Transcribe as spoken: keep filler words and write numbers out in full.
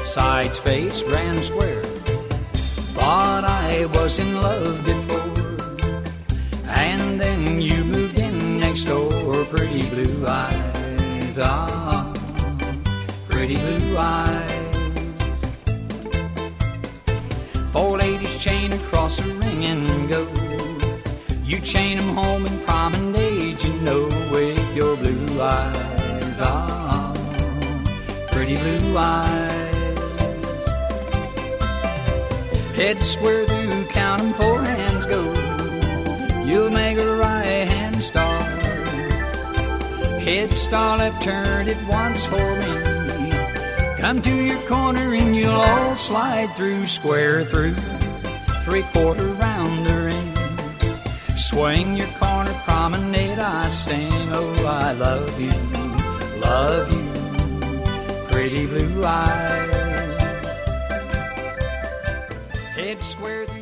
sides, face, grand square. Thought I was in love before, and then you moved in next door. Pretty blue eyes, ah, pretty blue eyes. Four ladies chain across a ring and go. You chain 'em home and promenade, you know, with your blue eyes, ah, pretty blue eyes. Head square through, count 'em, four hands go. You'll make a right hand star. Head star, left turn it once for me. Come to your corner and you'll all slide through, square through, three quarter round the ring. Swing your corner, promenade, I sing. Oh, I love you, love you, pretty blue eyes. Head square through.